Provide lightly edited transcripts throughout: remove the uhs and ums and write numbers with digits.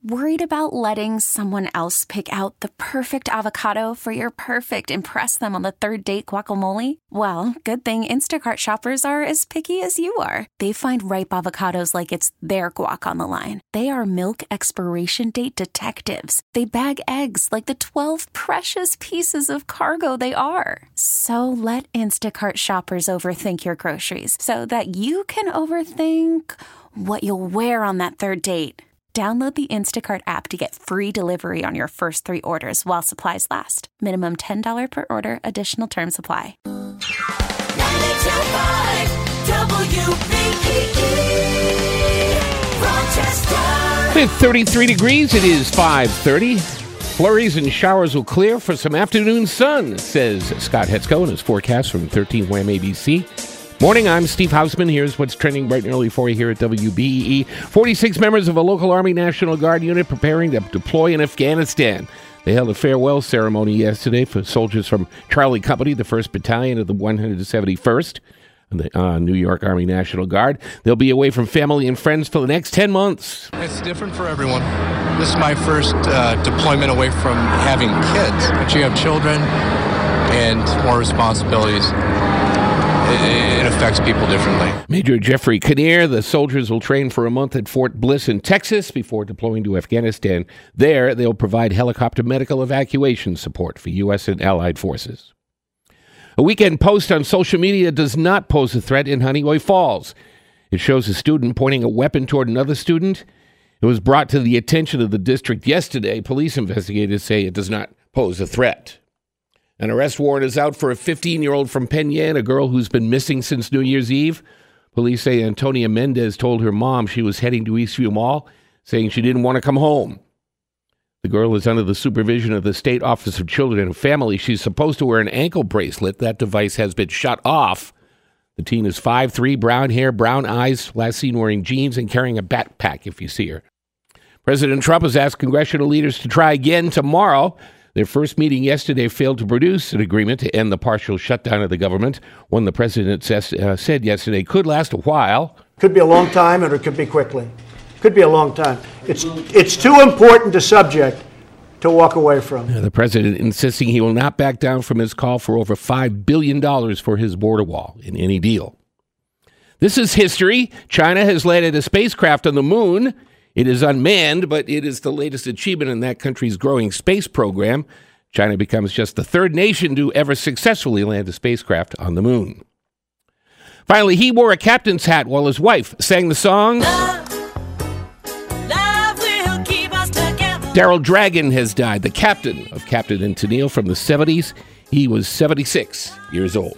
Worried about letting someone else pick out the perfect avocado for your perfect impress them on the third date guacamole? Well, good thing Instacart shoppers are as picky as you are. They find ripe avocados like it's their guac on the line. They are milk expiration date detectives. They bag eggs like the 12 precious pieces of cargo they are. So let Instacart shoppers overthink your groceries so that you can overthink what you'll wear on that third date. Download the Instacart app to get free delivery on your first 3 orders while supplies last. Minimum $10 per order. Additional terms apply. 92.5 WBEE Rochester. It's 33 degrees. It is 5:30. Flurries and showers will clear for some afternoon sun, says Scott Hetzko in his forecast from 13 Wham ABC. Morning, I'm Steve Hausman. Here's what's trending bright and early for you here at WBEE. 46 members of a local Army National Guard unit preparing to deploy in Afghanistan. They held a farewell ceremony yesterday for soldiers from Charlie Company, the 1st Battalion of the 171st, and the New York Army National Guard. They'll be away from family and friends for the next 10 months. It's different for everyone. This is my first deployment away from having kids. But you have children and more responsibilities. It affects people differently. Major Jeffrey Kinnear, the soldiers will train for a month at Fort Bliss in Texas before deploying to Afghanistan. There, they'll provide helicopter medical evacuation support for U.S. and allied forces. A weekend post on social media does not pose a threat in Honeoye Falls. It shows a student pointing a weapon toward another student. It was brought to the attention of the district yesterday. Police investigators say it does not pose a threat. An arrest warrant is out for a 15-year-old from Penn Yan, a girl who's been missing since New Year's Eve. Police say Antonia Mendez told her mom she was heading to Eastview Mall, saying she didn't want to come home. The girl is under the supervision of the State Office of Children and Family. She's supposed to wear an ankle bracelet. That device has been shut off. The teen is 5'3", brown hair, brown eyes, last seen wearing jeans and carrying a backpack if you see her. President Trump has asked congressional leaders to try again tomorrow. Their first meeting yesterday failed to produce an agreement to end the partial shutdown of the government, one the president said yesterday could last a while. Could be a long time, or it could be quickly. Could be a long time. It's too important a subject to walk away from. The president insisting he will not back down from his call for over $5 billion for his border wall in any deal. This is history. China has landed a spacecraft on the moon. It is unmanned, but it is the latest achievement in that country's growing space program. China becomes just the 3rd nation to ever successfully land a spacecraft on the moon. Finally, he wore a captain's hat while his wife sang the song. Love will keep us together. Daryl Dragon has died, the captain of Captain and Tennille from the 70s. He was 76 years old.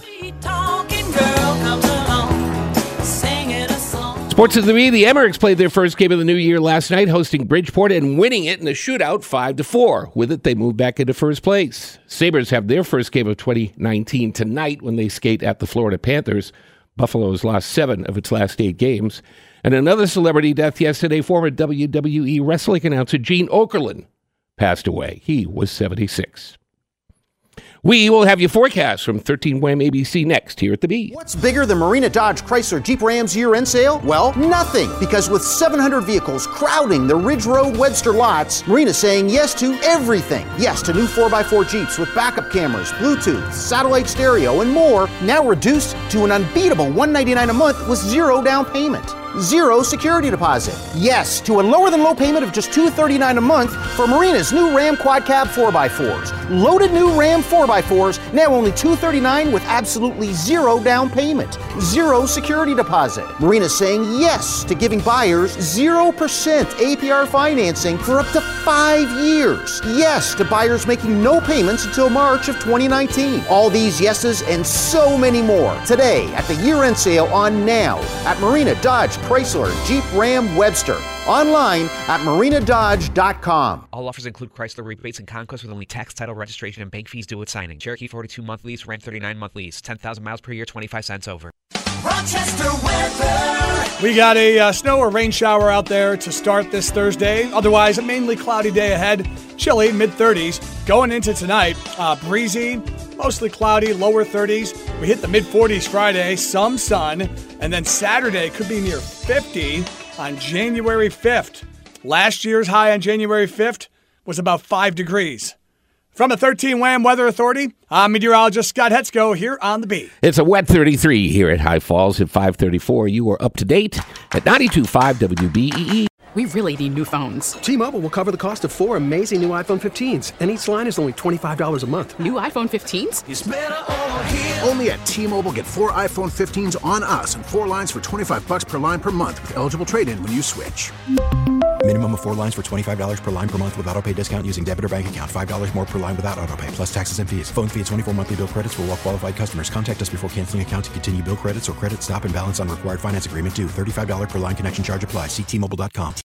Sports of the Bee, the Emmerichs played their first game of the new year last night, hosting Bridgeport and winning it in a shootout 5-4. With it, they move back into first place. Sabres have their first game of 2019 tonight when they skate at the Florida Panthers. Buffalo has lost 7 of its last 8 games. And another celebrity death yesterday, former WWE wrestling announcer Gene Okerlund passed away. He was 76. We will have your forecast from 13 Wham ABC next here at the Bee. What's bigger than Marina Dodge Chrysler Jeep Ram's year-end sale? Well, nothing. Because with 700 vehicles crowding the Ridge Road Webster lots, Marina's saying yes to everything. Yes to new 4x4 Jeeps with backup cameras, Bluetooth, satellite stereo, and more. Now reduced to an unbeatable $199 a month with 0 down payment. 0 security deposit. Yes, to a lower than low payment of just $239 a month for Marina's new Ram Quad Cab 4x4s. Loaded new Ram 4x4s, now only $239 with absolutely 0 down payment. 0 security deposit. Marina's saying yes to giving buyers 0% APR financing for up to 5 years. Yes to buyers making no payments until March of 2019. All these yeses and so many more today at the year-end sale on Now at Marina Dodge Chrysler Jeep Ram Webster. Online at marinadodge.com. All offers include Chrysler rebates and conquest with only tax, title, registration, and bank fees due at signing. Cherokee 42-month lease, Ram 39-month lease. 10,000 miles per year, 25 cents over. Rochester weather. We got a snow or rain shower out there to start this Thursday. Otherwise, a mainly cloudy day ahead. Chilly, mid-30s. Going into tonight, breezy, mostly cloudy, lower 30s. We hit the mid-40s Friday, some sun. And then Saturday could be near 50 on January 5th. Last year's high on January 5th was about 5 degrees. From the 13 WHAM Weather Authority, I'm meteorologist Scott Hetzko here on the beat. It's a wet 33 here at High Falls at 5:34. You are up to date at 92.5 WBEE. We really need new phones. T-Mobile will cover the cost of 4 amazing new iPhone 15s, and each line is only $25 a month. New iPhone 15s? It's better over here. Only at T-Mobile, get 4 iPhone 15s on us and 4 lines for $25 per line per month with eligible trade-in when you switch. Minimum of 4 lines for $25 per line per month with autopay discount using debit or bank account. $5 more per line without autopay, plus taxes and fees. Phone fee at 24 monthly bill credits for well-qualified customers. Contact us before canceling account to continue bill credits or credit stop and balance on required finance agreement due. $35 per line connection charge applies. See T-Mobile.com.